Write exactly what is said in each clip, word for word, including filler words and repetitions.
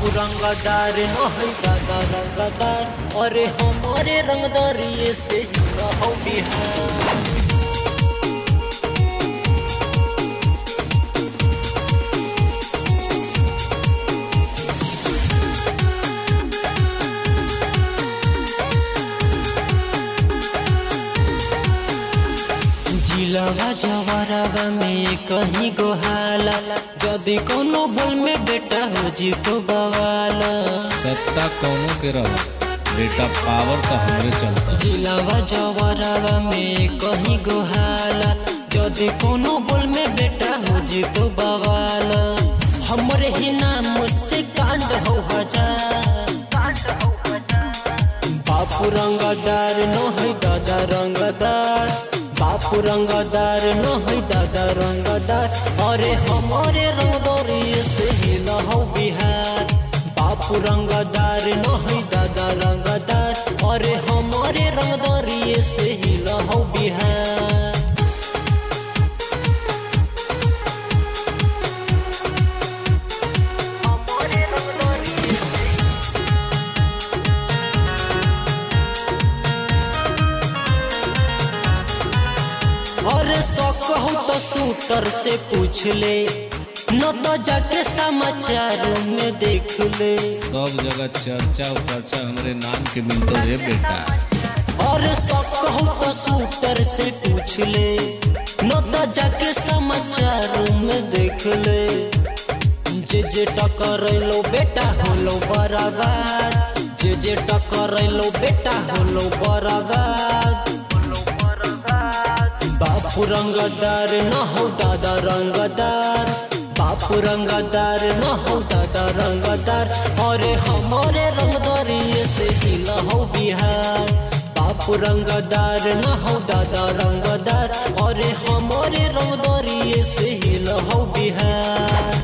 बापू रंगदार नहीं दादा रंगदार अरे हमारे रंगदारी से हो बिहार। जिलावा जवारावा में कहीं गोहाला जदि कोनो भूल में बेटा हो जी तो बवाला। सत्ता कौनों के रहो बेटा पावर तो हमरे चलता। जिलावा जवारावा में कहीं गोहाला जदि कोनो भूल में बेटा हो जी तो बवाला। हमरे ही नाम से कांड हो हजार बापू रंगदार नहीं दादा रंगदार बापू रंगदार नहीं दादा रंगदार अरे हमारे रंगदारी से हिला हो बिहार। बापू रंगदार नहीं दादा रंगदार अरे हमारे रंगदारी से हिला हो बिहार। अरे शौक हो तो शूटर से पूछ ले न तो जाके समाचार में देख ले। सब जगह चर्चा उपरचा हमरे नाम के मिलते है बेटा। और शौक हो तो शूटर से पूछ ले न तो जाके समाचार में देख ले। जे जे टकर लो बेटा होलो बराबर जे जे टकर लो बेटा होलो बराबर। बापू रंगदार न हो दादा रंगदार बापू रंगदार न हो दादा रंगदार अरे हमारे रंगदारी से हिला हो बिहार। बापू रंगदार न हो दादा रंगदार अरे हमारे रंगदारी से हिला हो बिहार।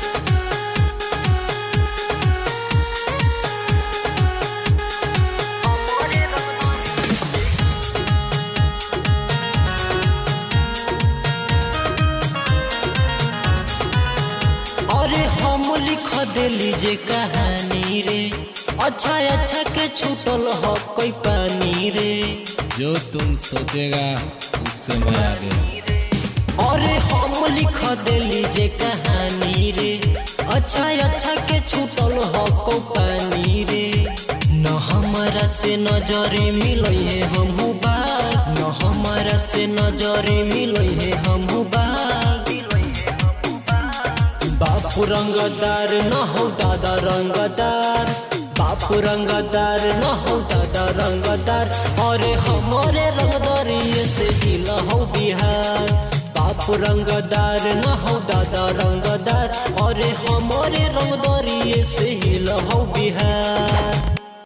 अरे हम लिख दिली जे कहानी रे अच्छा अच्छा के छूटल हो कोई पानी रे। जो तुम सोचेगा उससे मैं आगे। अरे हम लिख दिली जे कहानी रे अच्छा अच्छा के छूटल हो कोई पानी रे। न हमारा से नजरे मिले है हम बाग न हमारा से नजरे मिले है हम बाग। बापू रंगदार न हो दादा रंगदार बापू रंगदार न हो दादा रंगदार अरे हमारे रंगदारी से हिला हो बिहार। बापू रंगदार न हो दादा रंगदार अरे हमारे रंगदारी से हिला हो बिहार।